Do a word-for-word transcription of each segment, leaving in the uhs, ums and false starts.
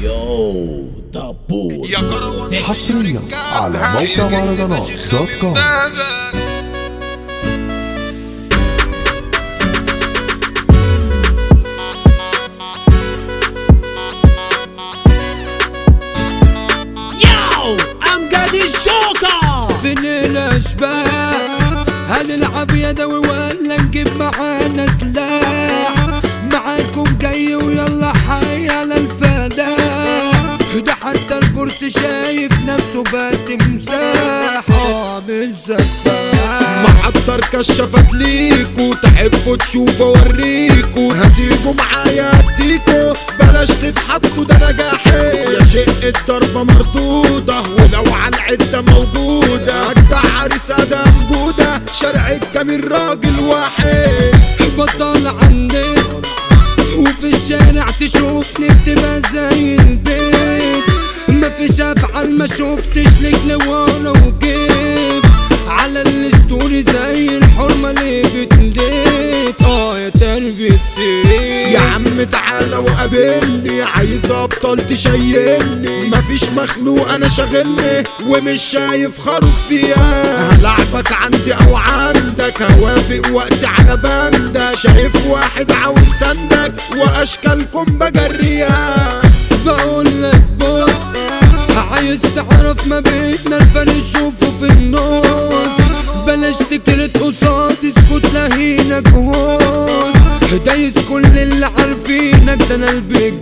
يو دبور يا كروان حصريا على موقع مهرجانات دوت كوم. يو امجد الجوكر. فين الاشباح؟ هنلعب يدوي ولا نجيب معانا سلاح؟ معاكم جاي ويلا حي على الفلاح. ده حتى البورس شايف نفسه بقى تمساح. عامل سفاح محضر كشفت ليكو، تحبوا تشوفوا اوريكو، هتيجوا معايا اديكو، بلاش تضحكوا ده نجاحي. يا شق الضربة مردودة ولو على العدة موجودة، اجدع عريس ادم جودة، شارع الجميل راجل واحد. بطل عندي وفي الشارع تشوفني بتبقى زي البيت. مفيش افعال ما شوفتش لك لورا وجيب على الستوري زي الحرمة اللي بتليت. اه يا تربية سيب يا عم تعالى وقابلني، عايز ابطال تشيلني، مفيش مخلوق انا شاغلني ومش شايف خروج فيها. هلعبك عندي او عندك، هوافق وقتي على بندك، شايف واحد عاوز سندك واشكالكم بجريها. بقولك بص، عايز تعرف ما بيننا الفرق شوفه في النص. بلاش تكرت قصاد اسكت لهينك هوس. دايس كل اللي عارفينك، ده انا البيج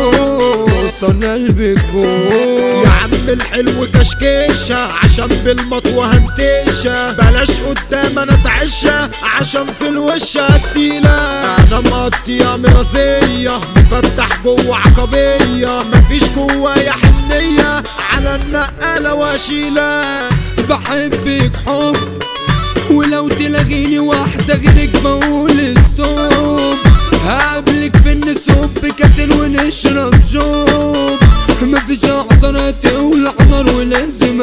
بوس، انا البيج بوس. يا عم الحلو كشكيشة عشان بالمطوة هنتيشة، بلاش قدام انا تعشة عشان في الوش هتيلة. انا مقضية مرازية مفتح جوه عقبية، مفيش جوايا حنية على النقالة واشيلة. بحبك حب ولو تلاقيني واحدة غيرك بقول ستوب. هقابلك في النسوب كاسل ونشرب جوب. مفيش اعذار تولع نار ولازم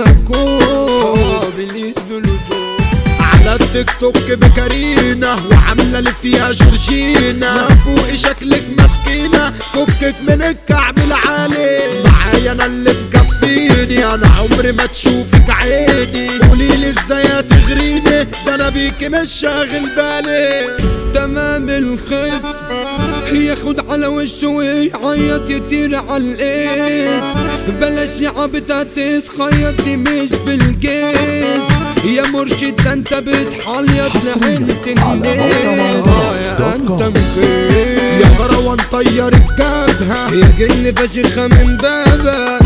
اكون بليز بالوجوب. على التيك توك بكارينا وعاملة اللي فيها جورجينا، فوق شكلك مسكينة فكك من الكعب العالي. معايا انا اللي مكفيني، انا عمري ما تشوفك عيني، قوليلي ازاي هتغريني، ده انا بيكي مش شاغل بالي. تمام الخصم ياخد على وشه ويعيط يطير على القيس. بلاش يا عبدة تتخيط دي مش بالجيز. يا مرشد ده انت بتحليط لعينة الناس. يا انت مخيس يا كروان طير الجبهة، يا جن فشخة من بابك،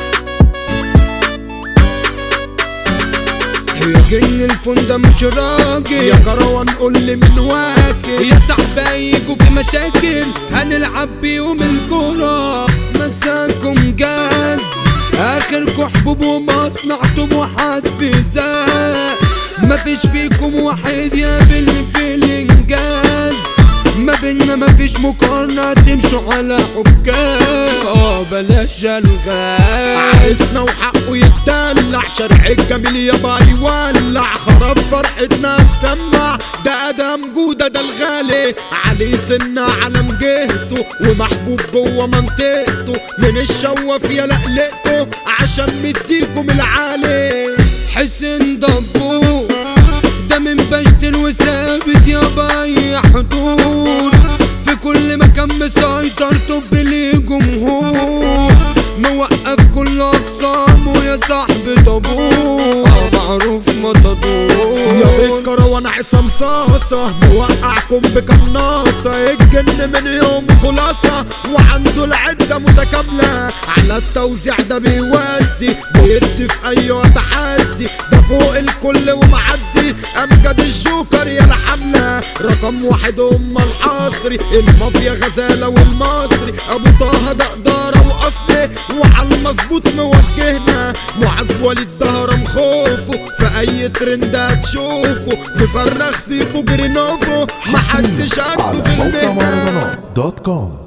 يا جن الفندق مش راجل. يا كروان قولي من واكل. يا صاحبي يجوا في مشاكل هنلعب بيهم الكورة. مساكم جاز اخركم حبوب ومصنعتم واحد في زاق. مفيش فيكم واحد يقابل في الانجاز. ما بينا مفيش مقارنة تمشوا على حكام. اه بلاش الغاز، عايزنا وحقه يتدلع، شارع الجميل يابا يولع، خراب فرحتنا مسمع، ده ادم جودة ده الغالي، عليه سنة علم جهته ومحبوب جوه منطقته، من الشواف يا لقلقته عشان مديكم العالي. حسين دبور ده من بشتل وثابت يابا اي حضور، في كل مكان مسيطر طب ليه جمهور، موقف كل اقسامه يا صاحبي طابور، معروف مطدور. يا بالكروان عصام صاصة موقعكم بقناصة، الجن من يوم خلاصة وعنده العدة متكاملة، على التوزيع ده بيودي بيدي في اي تحدي، ده فوق الكل ومعدي، امجد الجوكر يا الحملة، رقم واحد ام الحصري، المافيا غزالة والمصري، ابو طه ده قدارة واصلي، وعلى المظبوط موجهنا، معاذ وليد دهرم خوفه، في اي ترند هتشوفه، مفرخ فيكو جرينوفو، محدش عنده في على موقع المهنة. مهرجانات دوت كوم.